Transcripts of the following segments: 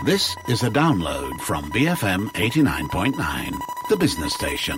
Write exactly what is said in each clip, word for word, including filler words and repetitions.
This is a download from B F M eighty-nine point nine, the business station.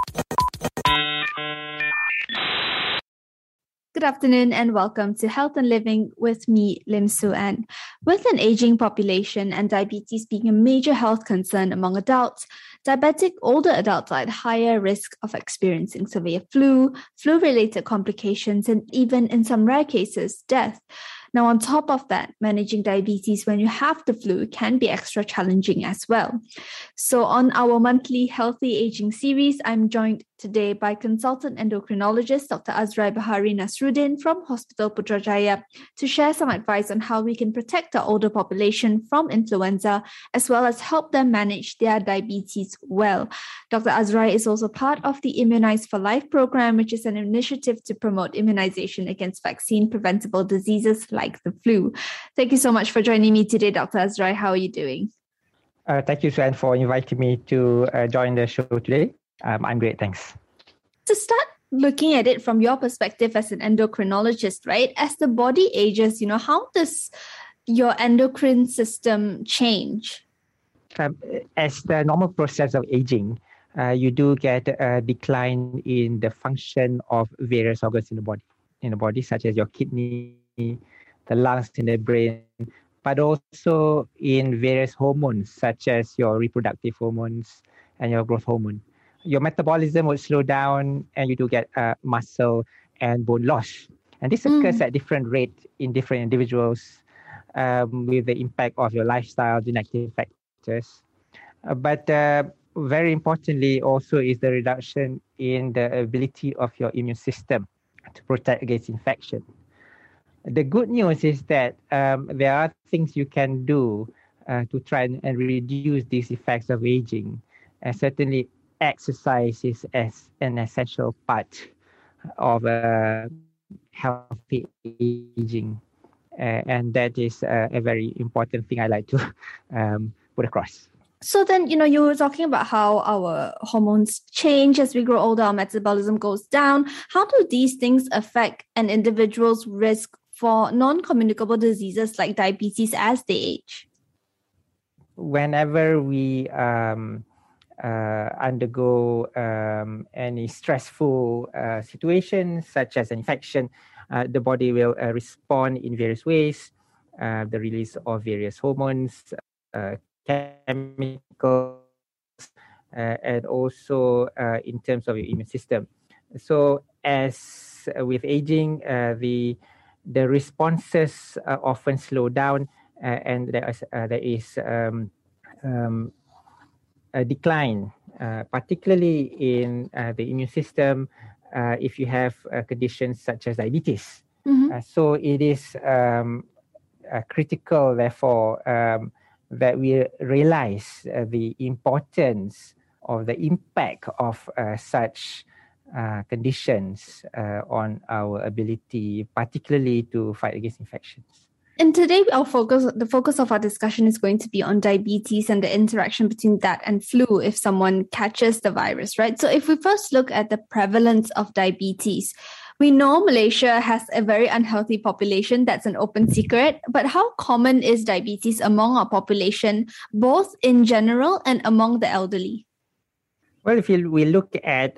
Good afternoon and welcome to Health and Living with me, Lim Su An. With an aging population and diabetes being a major health concern among adults, diabetic older adults are at higher risk of experiencing severe flu, flu-related complications, and even in some rare cases, death. Now, on top of that, managing diabetes when you have the flu can be extra challenging as well. So on our monthly Healthy Aging series, I'm joined today by consultant endocrinologist Doctor Azrai Bahari Nasruddin from Hospital Putrajaya to share some advice on how we can protect the older population from influenza, as well as help them manage their diabetes well. Doctor Azrai is also part of the Immunize for Life program, which is an initiative to promote immunization against vaccine-preventable diseases like the flu. Thank you so much for joining me today, Doctor Azrai. How are you doing? Uh, thank you, Sven, for inviting me to uh, join the show today. Um, I'm great, thanks. To start looking at it from your perspective as an endocrinologist, right? As the body ages, you know, how does your endocrine system change? Um, as the normal process of aging, uh, you do get a decline in the function of various organs in the body, in the body, such as your kidney, the lungs, in the brain, but also in various hormones, such as your reproductive hormones and your growth hormone. Your metabolism will slow down and you do get uh, muscle and bone loss. And this occurs mm. at different rates in different individuals um, with the impact of your lifestyle, genetic factors. Uh, but uh, very importantly also is the reduction in the ability of your immune system to protect against infection. The good news is that um, there are things you can do uh, to try and, and reduce these effects of aging. And certainly exercise is as an essential part of uh, healthy aging. Uh, and that is uh, a very important thing I like to um, put across. So then, you know, you were talking about how our hormones change as we grow older, our metabolism goes down. How do these things affect an individual's risk for non-communicable diseases like diabetes as they age? Whenever we um, uh, undergo um, any stressful uh, situations, such as an infection, uh, the body will uh, respond in various ways. Uh, the release of various hormones, uh, chemicals, uh, and also uh, in terms of your immune system. So as uh, with aging, uh, the the responses uh, often slow down, uh, and there is, uh, there is um, um, a decline, uh, particularly in uh, the immune system uh, if you have uh, conditions such as diabetes. Mm-hmm. Uh, so it is um, uh, critical, therefore, um, that we realize uh, the importance of the impact of uh, such uh, conditions uh, on our ability, particularly to fight against infections. And today, our focus, the focus of our discussion is going to be on diabetes and the interaction between that and flu if someone catches the virus, right? So if we first look at the prevalence of diabetes, we know Malaysia has a very unhealthy population. That's an open secret. But how common is diabetes among our population, both in general and among the elderly? Well, if you, we look at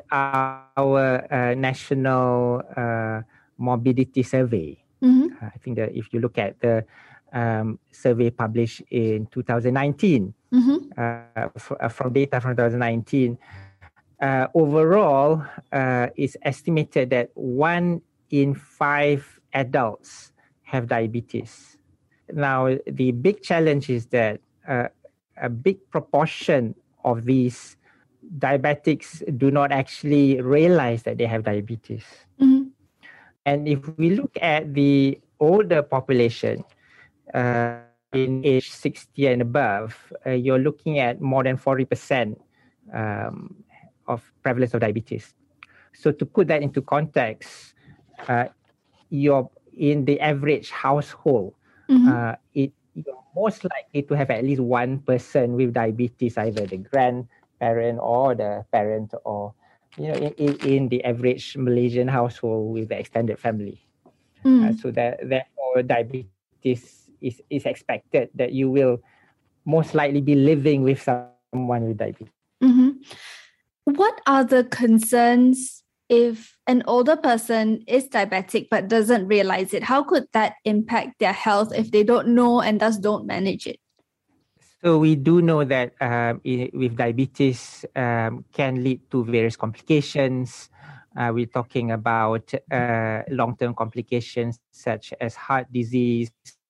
our uh, national uh, morbidity survey, mm-hmm. uh, I think that if you look at the um, survey published in two thousand nineteen, mm-hmm. uh, f- uh, from data from twenty nineteen, uh, overall, uh, it's estimated that one in five adults have diabetes. Now, the big challenge is that uh, a big proportion of these diabetics do not actually realize that they have diabetes. Mm-hmm. And if we look at the older population uh, in age sixty and above, uh, you're looking at more than forty percent um, of prevalence of diabetes. So to put that into context, uh, you're in the average household, mm-hmm. uh, it, you're most likely to have at least one person with diabetes, either the grand parent or the parent, or you know, in, in the average Malaysian household with the extended family. Mm. Uh, so that therefore diabetes is, is expected that you will most likely be living with someone with diabetes. Mm-hmm. What are the concerns if an older person is diabetic but doesn't realize it? How could that impact their health if they don't know and thus don't manage it? So we do know that um, in, with diabetes um, can lead to various complications. Uh, we're talking about uh, long-term complications such as heart disease,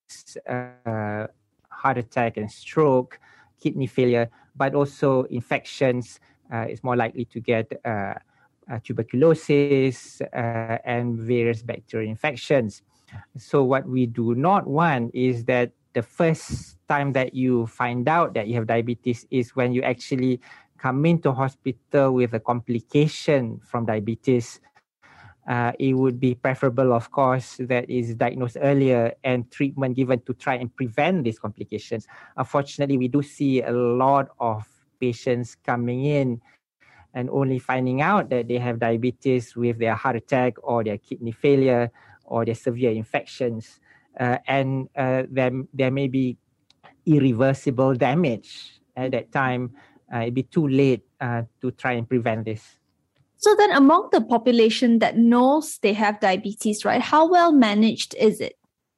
uh, heart attack and stroke, kidney failure, but also infections. Uh, it's more likely to get uh, uh, tuberculosis uh, and various bacterial infections. So what we do not want is that the first time that you find out that you have diabetes is when you actually come into hospital with a complication from diabetes. Uh, it would be preferable, of course, that is diagnosed earlier and treatment given to try and prevent these complications. Unfortunately, we do see a lot of patients coming in and only finding out that they have diabetes with their heart attack or their kidney failure or their severe infections. Uh, and uh, there, there may be irreversible damage at that time. Uh, it'd be too late uh, to try and prevent this. So then among the population that knows they have diabetes, right, how well managed is it?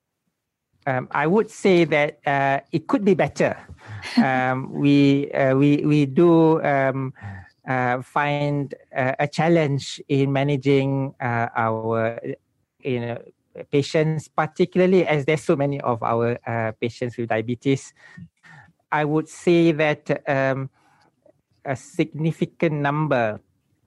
Um, I would say that uh, it could be better. um, we, uh, we, we do um, uh, find uh, a challenge in managing uh, our you know, patients, particularly as there's so many of our uh, patients with diabetes. I would say that um, a significant number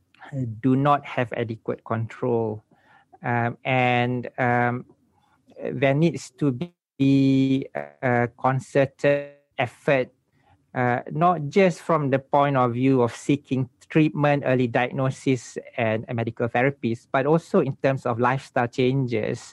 do not have adequate control, um, and um, there needs to be a concerted effort, uh, not just from the point of view of seeking treatment, early diagnosis, and, and medical therapies, but also in terms of lifestyle changes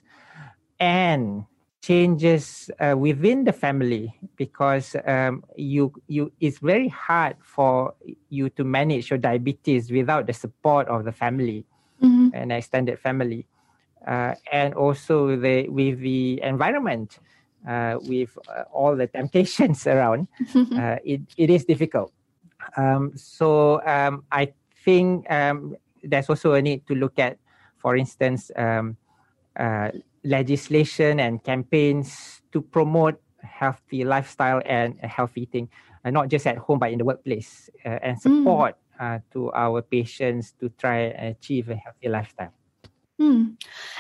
and changes uh, within the family, because um, you you it's very hard for you to manage your diabetes without the support of the family, mm-hmm. and extended family, uh, and also the with the environment, uh, with uh, all the temptations around, uh, it it is difficult. Um, so um, I think um, there's also a need to look at, for instance, um, uh, legislation and campaigns to promote healthy lifestyle and healthy eating, uh, not just at home but in the workplace, uh, and support mm. uh, to our patients to try and achieve a healthy lifestyle. Mm.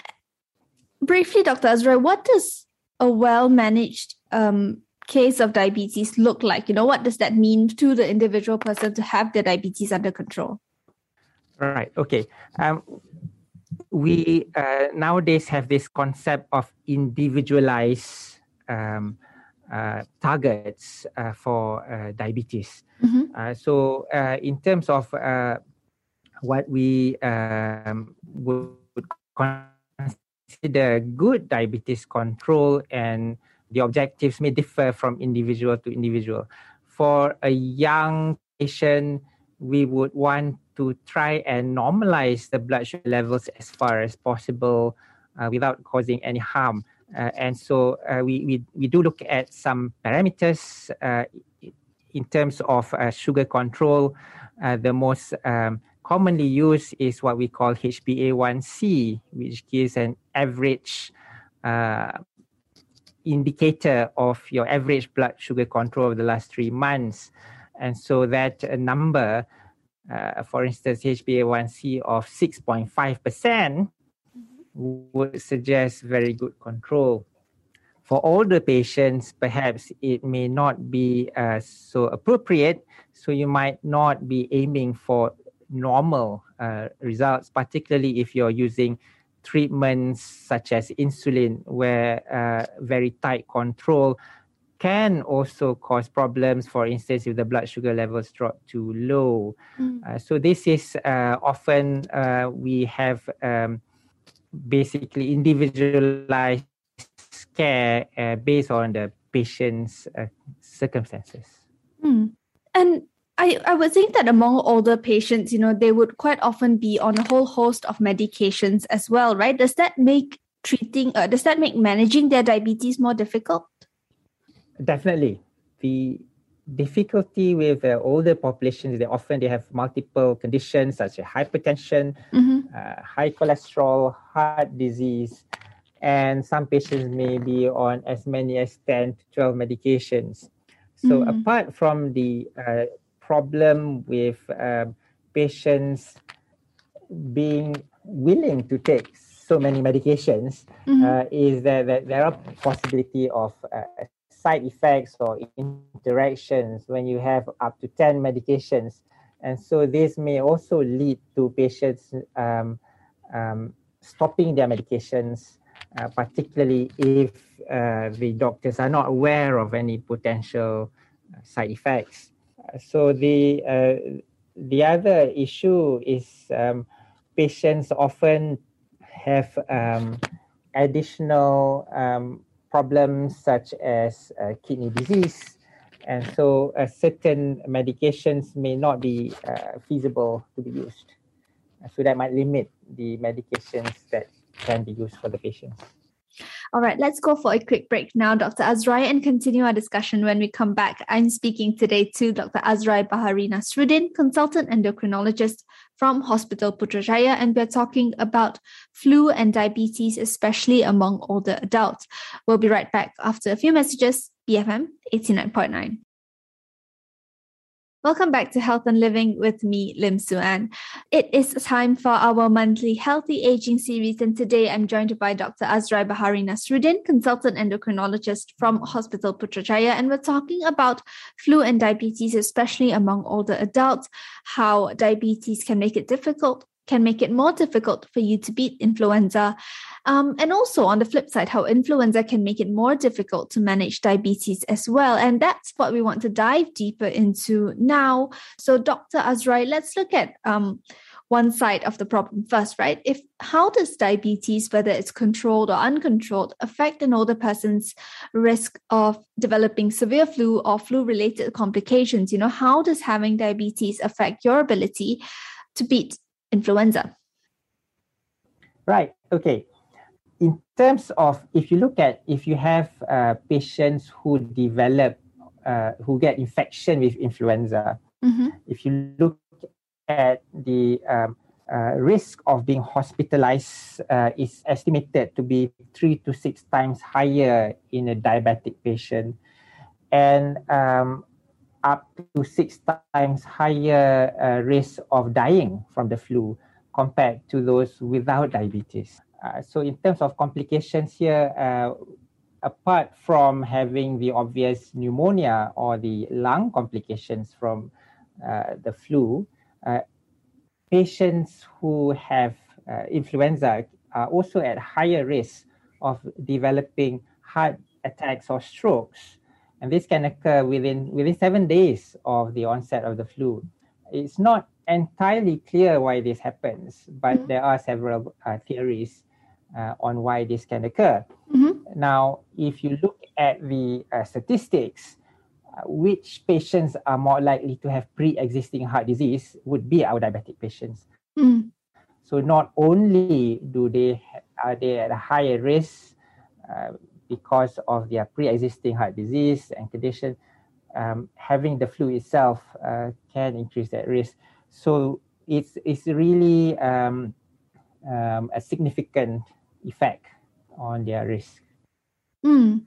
Briefly, Doctor Azra, what does a well-managed um, case of diabetes look like? You know, what does that mean to the individual person to have their diabetes under control? Right. Okay. Um, we uh, nowadays have this concept of individualized um, uh, targets uh, for uh, diabetes. Mm-hmm. Uh, so uh, in terms of uh, what we um, would consider good diabetes control, and the objectives may differ from individual to individual. For a young patient, we would want to try and normalize the blood sugar levels as far as possible uh, without causing any harm. Uh, and so uh, we, we, we do look at some parameters uh, in terms of uh, sugar control. Uh, the most um, commonly used is what we call H b A one C, which gives an average uh, indicator of your average blood sugar control over the last three months. And so that uh, number, uh, for instance, H b A one C of six point five percent would suggest very good control. For older patients, perhaps it may not be uh, so appropriate, so you might not be aiming for normal uh, results, particularly if you're using treatments such as insulin, where uh, very tight control can also cause problems, for instance, if the blood sugar levels drop too low. Mm. Uh, so this is uh, often uh, we have um, basically individualized care uh, based on the patient's uh, circumstances. Mm. And I, I would think that among older patients, you know, they would quite often be on a whole host of medications as well, right? Does that make treating, uh, does that make managing their diabetes more difficult? Definitely. The difficulty with uh, older populations, they often they have multiple conditions such as hypertension, mm-hmm. uh, high cholesterol, heart disease, and some patients may be on as many as ten to twelve medications. So mm. apart from the uh, problem with uh, patients being willing to take so many medications, mm-hmm. uh, is that, that there are possibility of uh, side effects or interactions when you have up to ten medications. And so this may also lead to patients um, um, stopping their medications, uh, particularly if uh, the doctors are not aware of any potential uh, side effects. Uh, so the, uh, the other issue is um, patients often have um, additional um, problems such as uh, kidney disease, and so uh, certain medications may not be uh, feasible to be used. So that might limit the medications that can be used for the patients. All right, let's go for a quick break now, Doctor Azrai, and continue our discussion when we come back. I'm speaking today to Doctor Azrai Bahari Nasruddin, consultant endocrinologist from Hospital Putrajaya, and we're talking about flu and diabetes, especially among older adults. We'll be right back after a few messages. B F M eighty-nine point nine. Welcome back to Health and Living with me, Lim Su-an. It is time for our monthly Healthy Aging series, and today I'm joined by Doctor Azrai Bahari Nasruddin, consultant endocrinologist from Hospital Putrajaya, and we're talking about flu and diabetes, especially among older adults, how diabetes can make it difficult, can make it more difficult for you to beat influenza. Um, and also on the flip side, how influenza can make it more difficult to manage diabetes as well. And that's what we want to dive deeper into now. So Doctor Azrai, let's look at um, one side of the problem first, right? If how does diabetes, whether it's controlled or uncontrolled, affect an older person's risk of developing severe flu or flu-related complications? You know, how does having diabetes affect your ability to beat influenza? Right. Okay. In terms of, if you look at, if you have uh, patients who develop, uh, who get infection with influenza, mm-hmm. if you look at the um, uh, risk of being hospitalized uh, is estimated to be three to six times higher in a diabetic patient, and um, up to six times higher uh, risk of dying from the flu compared to those without diabetes. Uh, so in terms of complications here, uh, apart from having the obvious pneumonia or the lung complications from uh, the flu, uh, patients who have uh, influenza are also at higher risk of developing heart attacks or strokes. And this can occur within, within seven days of the onset of the flu. It's not entirely clear why this happens, but mm-hmm. there are several uh, theories uh, on why this can occur. Mm-hmm. Now, if you look at the uh, statistics, uh, which patients are more likely to have pre-existing heart disease would be our diabetic patients. Mm-hmm. So not only do they are they at a higher risk uh, because of their pre-existing heart disease and condition, um, having the flu itself uh, can increase that risk. So it's it's really um, um, a significant effect on their risk. Mm.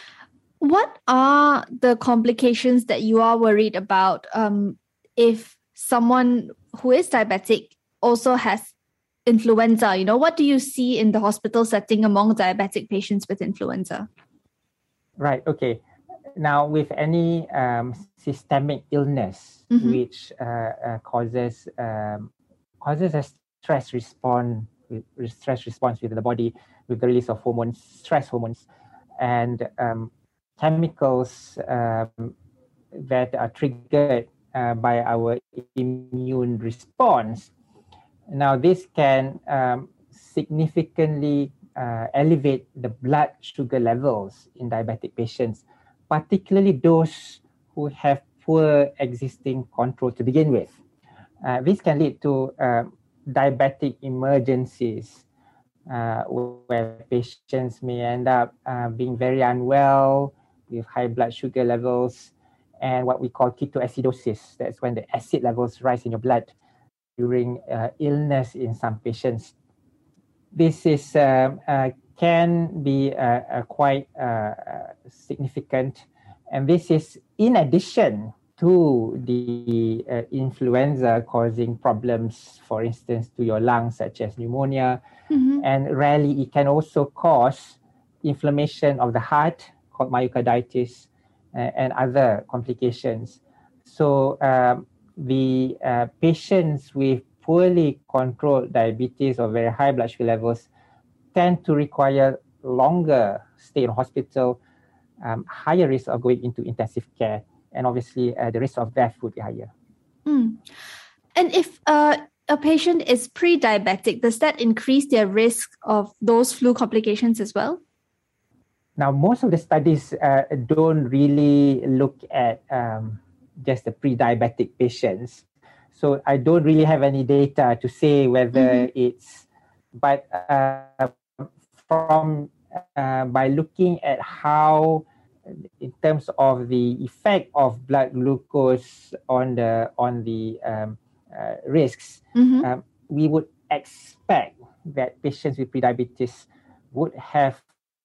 What are the complications that you are worried about um, if someone who is diabetic also has influenza? You know, what do you see in the hospital setting among diabetic patients with influenza? Right. Okay. Now, with any um, systemic illness mm-hmm. which uh, uh, causes um, causes a stress response, stress response within the body with the release of hormones, stress hormones, and um, chemicals um, that are triggered uh, by our immune response. Now, this can um, significantly uh, elevate the blood sugar levels in diabetic patients, particularly those who have poor existing control to begin with. Uh, this can lead to uh, diabetic emergencies, uh, where patients may end up uh, being very unwell with high blood sugar levels, and what we call ketoacidosis. That's when the acid levels rise in your blood during uh, illness in some patients. This is um, uh, can be uh, uh, quite uh, significant, and this is in addition to the uh, influenza causing problems, for instance, to your lungs, such as pneumonia, mm-hmm. and rarely it can also cause inflammation of the heart, called myocarditis, uh, and other complications. So um, the uh, patients with poorly controlled diabetes or very high blood sugar levels tend to require longer stay in hospital, um, higher risk of going into intensive care, and obviously uh, the risk of death would be higher. Mm. And if uh, a patient is pre-diabetic, does that increase their risk of those flu complications as well? Now, most of the studies uh, don't really look at um, just the pre-diabetic patients. So I don't really have any data to say whether mm-hmm. it's, but uh, from uh, by looking at how, in terms of the effect of blood glucose on the on the um, uh, risks, mm-hmm. um, we would expect that patients with prediabetes would have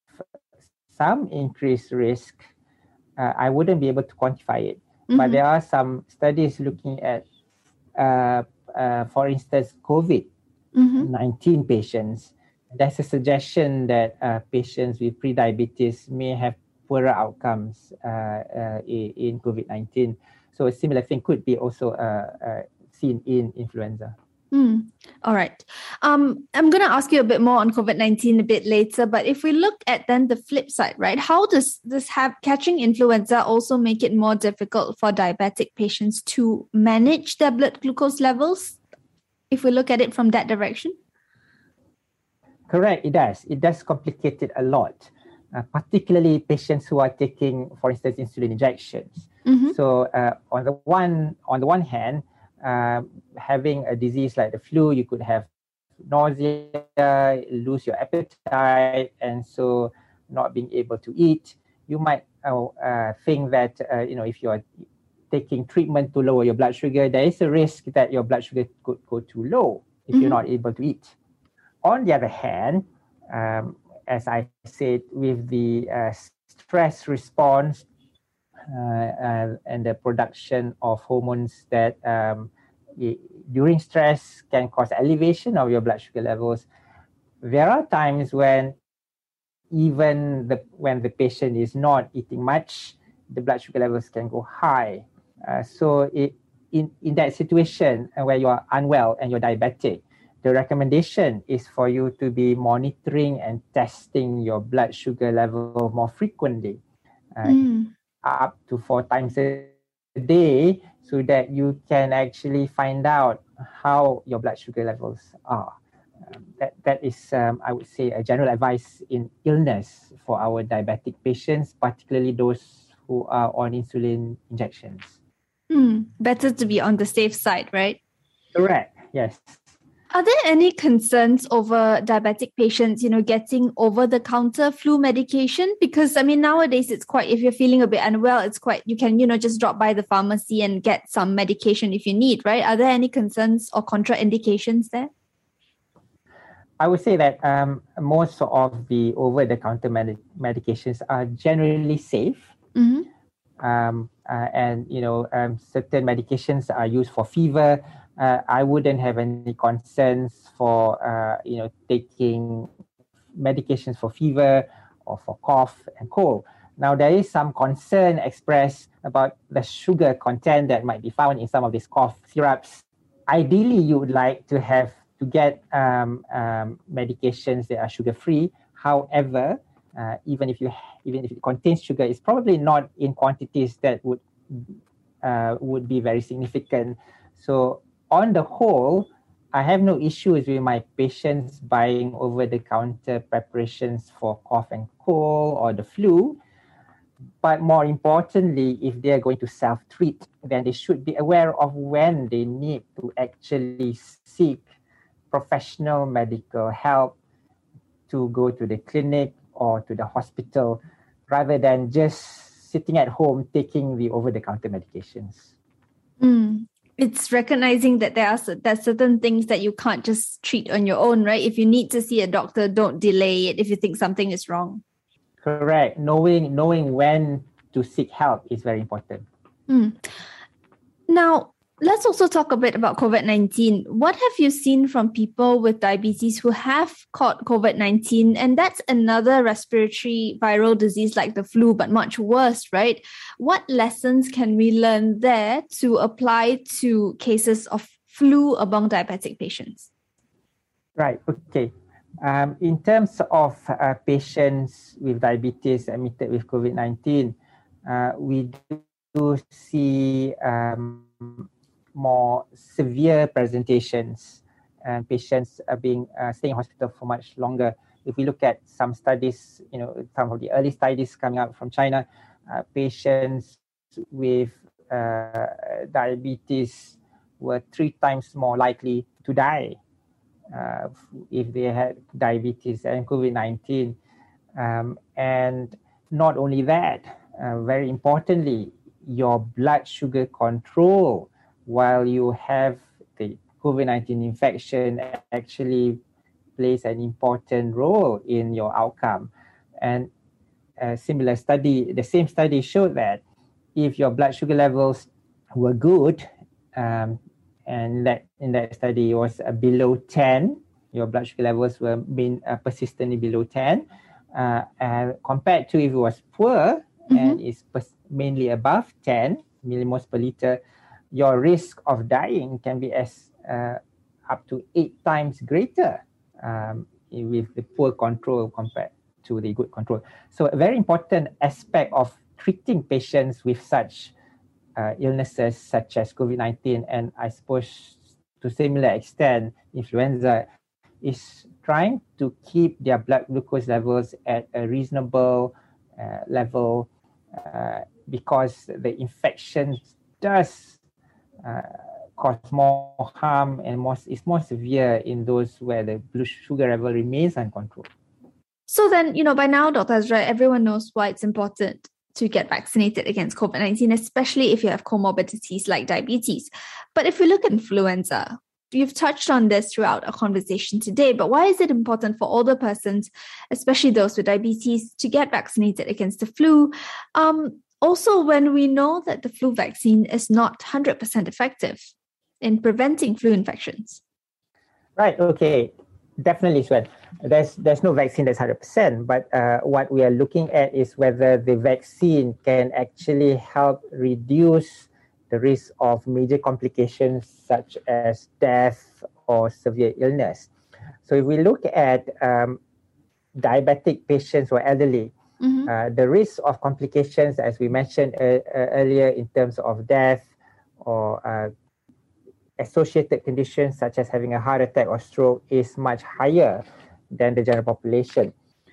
some increased risk. Uh, I wouldn't be able to quantify it, mm-hmm. but there are some studies looking at, uh, uh, for instance, COVID nineteen mm-hmm. patients. There's a suggestion that uh, patients with prediabetes may have poorer outcomes uh, uh, in COVID nineteen. So a similar thing could be also uh, uh, seen in influenza. Mm. All right. Um, I'm going to ask you a bit more on COVID nineteen a bit later, but if we look at then the flip side, right? How does this have catching influenza also make it more difficult for diabetic patients to manage their blood glucose levels? If we look at it from that direction? Correct, it does. It does complicate it a lot, uh, particularly patients who are taking, for instance, insulin injections. Mm-hmm. So uh, on the one on the one hand, uh, having a disease like the flu, you could have nausea, lose your appetite, and so not being able to eat. You might uh, uh, think that uh, you know if you are taking treatment to lower your blood sugar, there is a risk that your blood sugar could go too low if mm-hmm. you're not able to eat. On the other hand, um, as I said, with the uh, stress response uh, uh, and the production of hormones that um, it, during stress can cause elevation of your blood sugar levels, there are times when even the when the patient is not eating much, the blood sugar levels can go high. Uh, so it, in, in that situation where you are unwell and you're diabetic, the recommendation is for you to be monitoring and testing your blood sugar level more frequently, uh, mm. up to four times a day, so that you can actually find out how your blood sugar levels are. Um, that that is, um, I would say, a general advice in illness for our diabetic patients, particularly those who are on insulin injections. Mm. Better to be on the safe side, right? Correct. Yes. Are there any concerns over diabetic patients, you know, getting over-the-counter flu medication? Because, I mean, nowadays it's quite, if you're feeling a bit unwell, it's quite, you can, you know, just drop by the pharmacy and get some medication if you need, right? Are there any concerns or contraindications there? I would say that um, most of the over-the-counter med- medications are generally safe. Mm-hmm. Um, uh, and, you know, um, certain medications are used for fever. Uh, I wouldn't have any concerns for, uh, you know, taking medications for fever or for cough and cold. Now, there is some concern expressed about the sugar content that might be found in some of these cough syrups. Ideally, you would like to have to get um, um, medications that are sugar-free. However, uh, even if you even if it contains sugar, it's probably not in quantities that would uh, would be very significant. So, on the whole, I have no issues with my patients buying over-the-counter preparations for cough and cold or the flu. But more importantly, if they are going to self-treat, then they should be aware of when they need to actually seek professional medical help, to go to the clinic or to the hospital, rather than just sitting at home taking the over-the-counter medications. Mm. It's recognizing that there are there's certain things that you can't just treat on your own, right? If you need to see a doctor, don't delay it if you think something is wrong. Correct. Knowing knowing when to seek help is very important. Mm. Now, let's also talk a bit about COVID nineteen. What have you seen from people with diabetes who have caught COVID nineteen? And that's another respiratory viral disease like the flu, but much worse, right? What lessons can we learn there to apply to cases of flu among diabetic patients? Right. Okay. Um, in terms of uh, patients with diabetes admitted with COVID nineteen, uh, we do see um, more severe presentations, and patients are being uh, staying in hospital for much longer. If we look at some studies, you know, some of the early studies coming out from China, uh, patients with uh, diabetes were three times more likely to die uh, if they had diabetes and COVID nineteen. Um, and not only that, uh, very importantly, your blood sugar control while you have the COVID nineteen infection actually plays an important role in your outcome. And a similar study, the same study showed that if your blood sugar levels were good, um, and that in that study was uh, below ten, your blood sugar levels were being uh, persistently below ten, uh, and compared to if it was poor, mm-hmm. and is pers- mainly above ten millimoles per liter, your risk of dying can be as uh, up to eight times greater um, with the poor control compared to the good control. So a very important aspect of treating patients with such uh, illnesses such as COVID nineteen, and I suppose to similar extent influenza, is trying to keep their blood glucose levels at a reasonable uh, level uh, because the infection does Uh, cause more harm and more, is more severe in those where the blood sugar level remains uncontrolled. So then, you know, by now, Doctor Azra, everyone knows why it's important to get vaccinated against COVID nineteen, especially if you have comorbidities like diabetes. But if we look at influenza, you've touched on this throughout our conversation today, but why is it important for older persons, especially those with diabetes, to get vaccinated against the flu? Um, Also, when we know that the flu vaccine is not one hundred percent effective in preventing flu infections. Right, okay. Definitely, Swen. There's, there's no vaccine that's one hundred percent, but uh, what we are looking at is whether the vaccine can actually help reduce the risk of major complications such as death or severe illness. So if we look at um, diabetic patients or elderly, Mm-hmm. Uh, the risk of complications, as we mentioned uh, uh, earlier, in terms of death or uh, associated conditions such as having a heart attack or stroke, is much higher than the general population.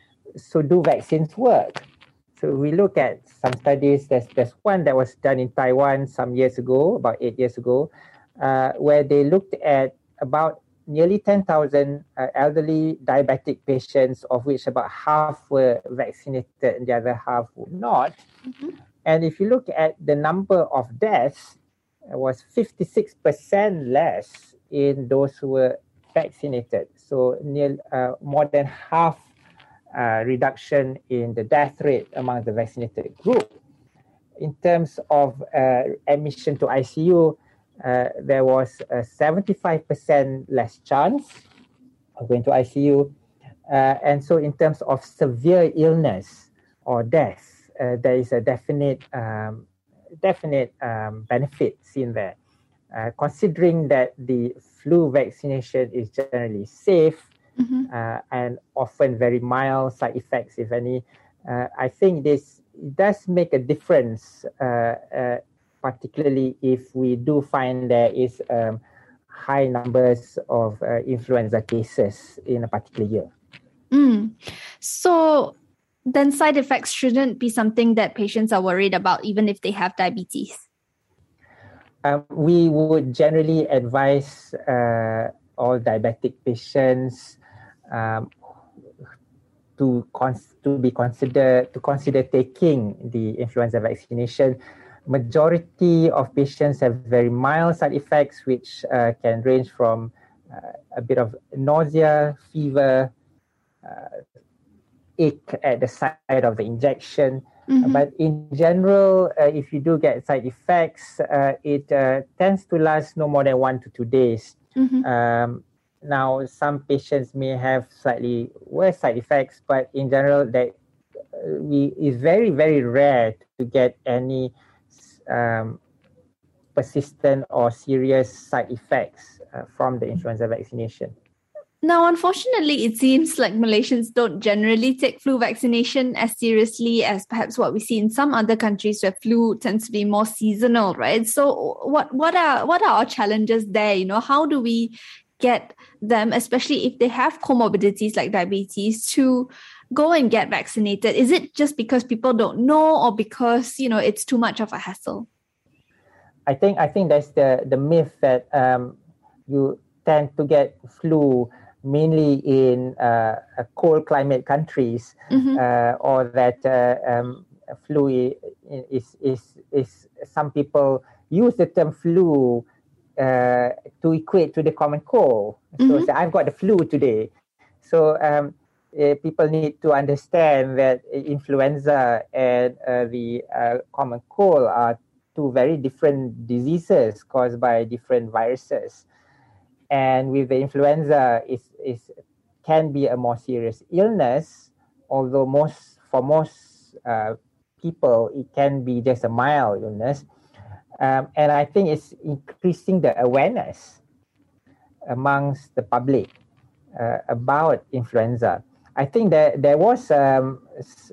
So do vaccines work? So we look at some studies. There's, there's one that was done in Taiwan some years ago, about eight years ago, uh, where they looked at about nearly ten thousand uh, elderly diabetic patients, of which about half were vaccinated and the other half were not. Mm-hmm. And if you look at the number of deaths, it was fifty-six percent less in those who were vaccinated. So near, uh, more than half uh, reduction in the death rate among the vaccinated group. In terms of uh, admission to I C U, Uh, there was a seventy-five percent less chance of going to I C U. Uh, and so in terms of severe illness or death, uh, there is a definite um, definite um, benefit seen there. Uh, considering that the flu vaccination is generally safe, mm-hmm. uh, and often very mild side effects, if any, uh, I think this does make a difference, uh, uh, particularly if we do find there is um, high numbers of uh, influenza cases in a particular year. Mm. So then side effects shouldn't be something that patients are worried about, even if they have diabetes? Um, we would generally advise uh, all diabetic patients um, to cons- to be considered to consider taking the influenza vaccination. Majority of patients have very mild side effects, which uh, can range from uh, a bit of nausea, fever, uh, ache at the site of the injection. Mm-hmm. But in general, uh, if you do get side effects, uh, it uh, tends to last no more than one to two days. Mm-hmm. Um, now, some patients may have slightly worse side effects, but in general, that uh, we it's very, very rare to get any um, persistent or serious side effects uh, from the influenza vaccination. Now, unfortunately, it seems like Malaysians don't generally take flu vaccination as seriously as perhaps what we see in some other countries where flu tends to be more seasonal, right? So what, what are what are our challenges there? You know, how do we get them, especially if they have comorbidities like diabetes, to go and get vaccinated? Is it just because people don't know, or because, you know, it's too much of a hassle? I think I think that's the, the myth that um, you tend to get flu mainly in uh, cold climate countries, mm-hmm. uh, or that uh, um, flu is, is, is, some people use the term flu uh, to equate to the common cold. Mm-hmm. So say, I've got the flu today. So um, uh, people need to understand that influenza and uh, the uh, common cold are two very different diseases caused by different viruses. And with the influenza, is is can be a more serious illness, although most for most uh, people it can be just a mild illness. Um, and I think it's increasing the awareness amongst the public uh, about influenza. I think that there was, um,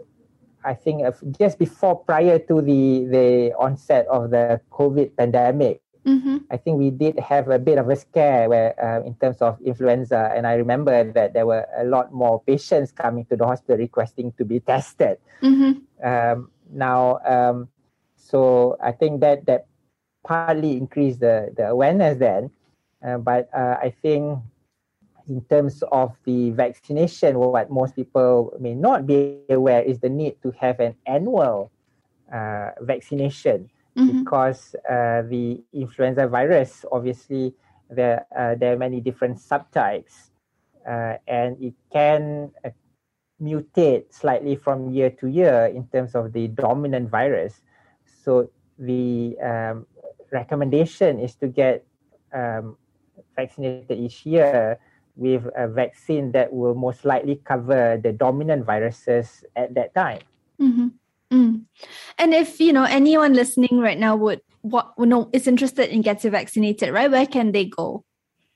I think, uh, just before prior to the the onset of the COVID pandemic. Mm-hmm. I think we did have a bit of a scare where, uh, in terms of influenza, and I remember that there were a lot more patients coming to the hospital requesting to be tested. Mm-hmm. Um, now, um, so I think that that partly increased the, the awareness then, uh, but uh, I think in terms of the vaccination, what most people may not be aware is the need to have an annual uh, vaccination. Mm-hmm. Because uh, the influenza virus, obviously, there, uh, there are many different subtypes, uh, and it can uh, mutate slightly from year to year in terms of the dominant virus. So the um, recommendation is to get um, vaccinated each year with a vaccine that will most likely cover the dominant viruses at that time. Mm-hmm. Mm. And if, you know, anyone listening right now would what you know is interested in getting vaccinated, right? Where can they go?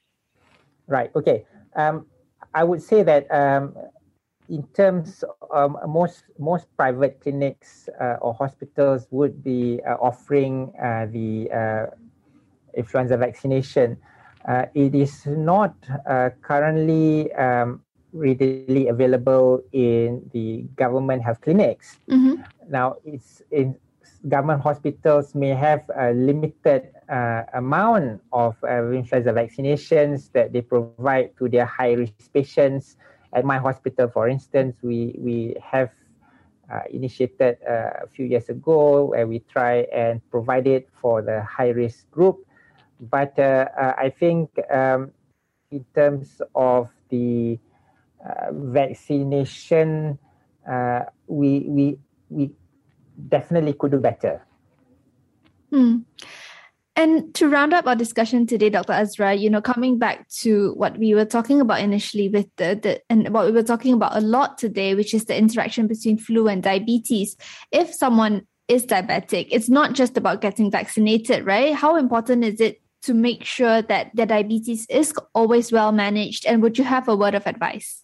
Right. Okay. Um, I would say that um, in terms of um, most most private clinics uh, or hospitals would be uh, offering uh, the uh, influenza vaccination. Uh, it is not uh, currently um, readily available in the government health clinics. Mm-hmm. Now, it's in government hospitals may have a limited uh, amount of uh, influenza vaccinations that they provide to their high-risk patients. At my hospital, for instance, we we have uh, initiated uh, a few years ago where we try and provide it for the high-risk group. But uh, uh, I think um, in terms of the uh, vaccination, uh, we we we definitely could do better. Hmm. And to round up our discussion today, Doctor Azra, you know, coming back to what we were talking about initially with the, the and what we were talking about a lot today, which is the interaction between flu and diabetes. If someone is diabetic, it's not just about getting vaccinated, right? How important is it to make sure that their diabetes is always well managed? And would you have a word of advice?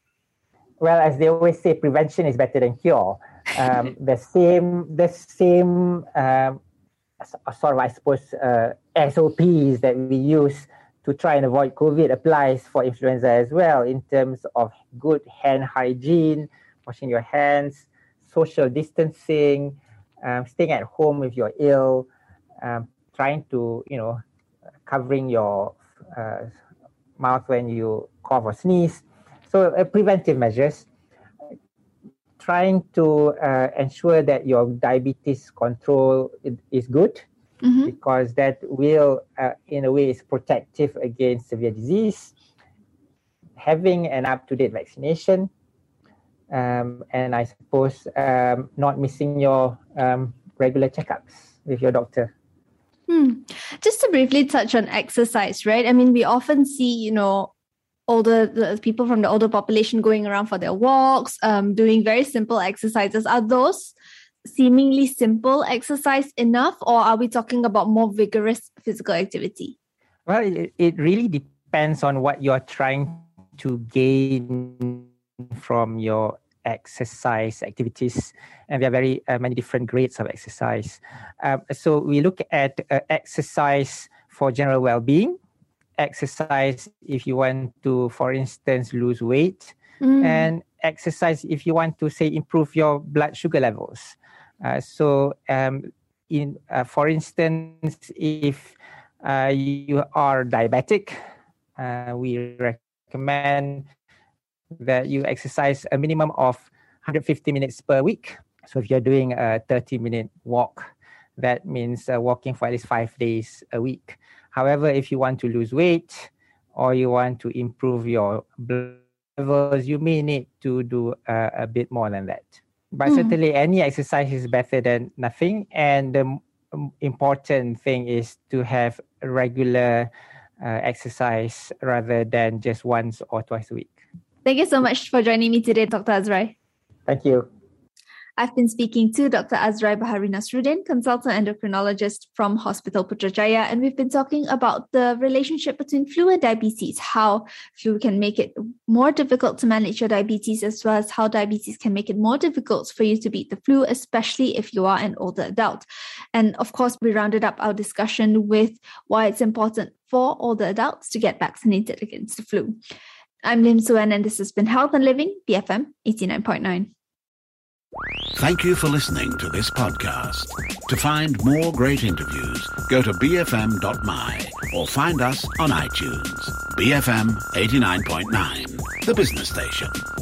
Well, as they always say, prevention is better than cure. Um, the same, the same um, sort of, I suppose, uh, S O Ps that we use to try and avoid COVID applies for influenza as well, in terms of good hand hygiene, washing your hands, social distancing, um, staying at home if you're ill, um, trying to, you know, covering your uh, mouth when you cough or sneeze. So uh, preventive measures. trying to uh, ensure that your diabetes control is good, mm-hmm. because that will, uh, in a way, is protective against severe disease. Having an up-to-date vaccination, um, and I suppose um, not missing your um, regular checkups with your doctor. Hmm. Just to briefly touch on exercise, right? I mean, we often see, you know, older the people from the older population going around for their walks, um, doing very simple exercises. Are those seemingly simple exercise enough, or are we talking about more vigorous physical activity? Well, it, it really depends on what you're trying to gain from your exercise activities, and there are very uh, many different grades of exercise. Um, so we look at uh, exercise for general well-being, exercise if you want to, for instance, lose weight, mm. and exercise if you want to, say, improve your blood sugar levels. Uh, so, um, in uh, for instance, if uh, you are diabetic, uh, we recommend that you exercise a minimum of one hundred fifty minutes per week. So if you're doing a thirty minute walk, that means uh, walking for at least five days a week. However, if you want to lose weight or you want to improve your blood levels, you may need to do uh, a bit more than that. But mm. certainly any exercise is better than nothing. And the m- important thing is to have regular uh, exercise rather than just once or twice a week. Thank you so much for joining me today, Doctor Azrai. Thank you. I've been speaking to Doctor Azrai Bahari Nasruddin, consultant endocrinologist from Hospital Putrajaya, and we've been talking about the relationship between flu and diabetes, how flu can make it more difficult to manage your diabetes, as well as how diabetes can make it more difficult for you to beat the flu, especially if you are an older adult. And of course, we rounded up our discussion with why it's important for older adults to get vaccinated against the flu. I'm Lim Suen, and this has been Health and Living, B F M eighty-nine point nine. Thank you for listening to this podcast. To find more great interviews, go to b f m dot m y or find us on iTunes. B F M eighty-nine point nine, the business station.